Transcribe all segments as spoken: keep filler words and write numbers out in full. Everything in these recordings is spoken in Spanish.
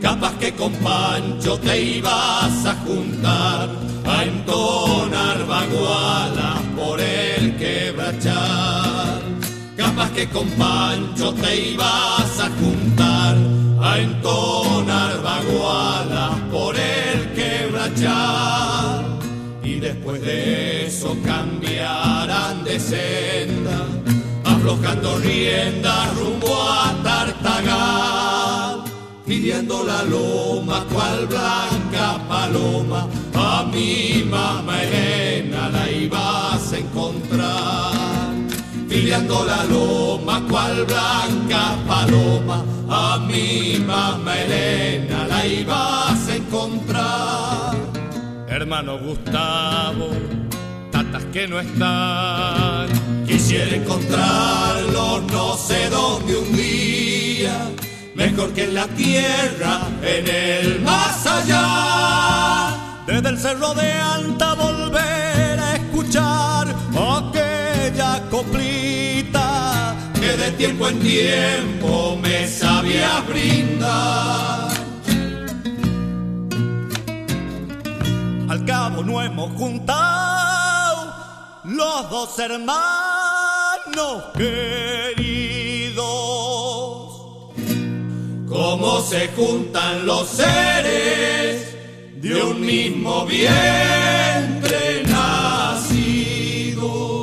Capaz que con Pancho te ibas a juntar a entonar bagualas por el quebrachal. Capaz que con Pancho te ibas a juntar a entonar bagualas por el quebrachal. Y después de eso cambiarán de senda, aflojando riendas rumbo a Tartagal, pidiendo la loma cual blanca paloma. A mi mamá Elena la ibas a encontrar, pidiendo la loma cual blanca paloma. A mi mamá Elena la ibas a encontrar. Hermano Gustavo, tatas que no están, quisiera encontrarlo no sé dónde un día, mejor que en la tierra, en el más allá. Desde el cerro de Anta volver a escuchar aquella coplita que de tiempo en tiempo me sabía brindar. Al cabo no hemos juntado los dos hermanos queridos, como se juntan los seres de un mismo vientre nacidos.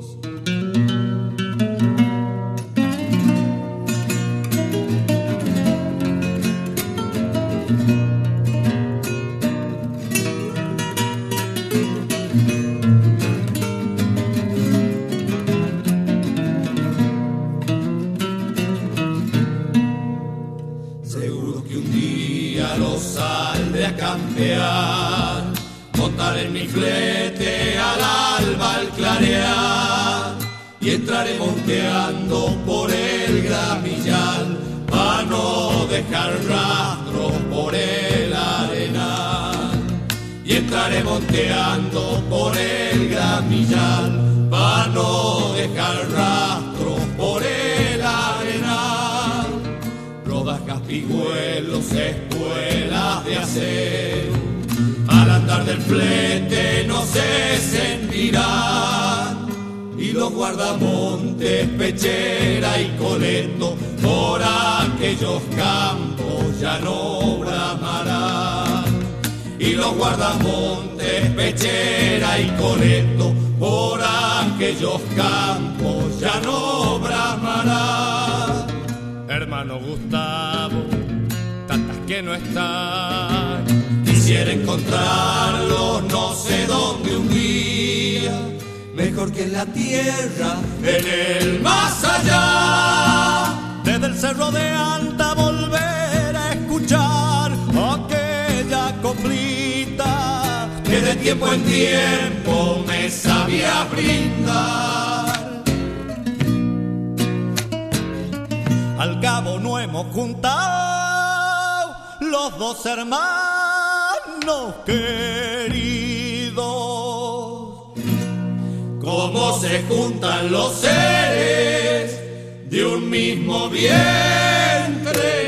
Saldré a campear, montar en mi flete al alba al clarear, y entraré monteando por el gramillal, para no dejar rastros por el arenal. Y entraré monteando por el gramillal, para no dejar rastros por el arenal. Rodajas, pigüelos, espuelas de acero, al andar del flete no se sentirán. Y los guardamontes, pechera y coleto, por aquellos campos ya no bramarán. Y los guardamontes, pechera y coleto, por aquellos campos ya no bramarán. Hermano Gustavo, tatas que no están, quisiera encontrarlos no sé dónde un día, mejor que en la tierra, en el más allá. Desde el cerro de Anta volver a escuchar aquella coplita que de tiempo en tiempo me sabía brindar. Al cabo no hemos juntado los dos hermanos queridos, como se juntan los seres de un mismo vientre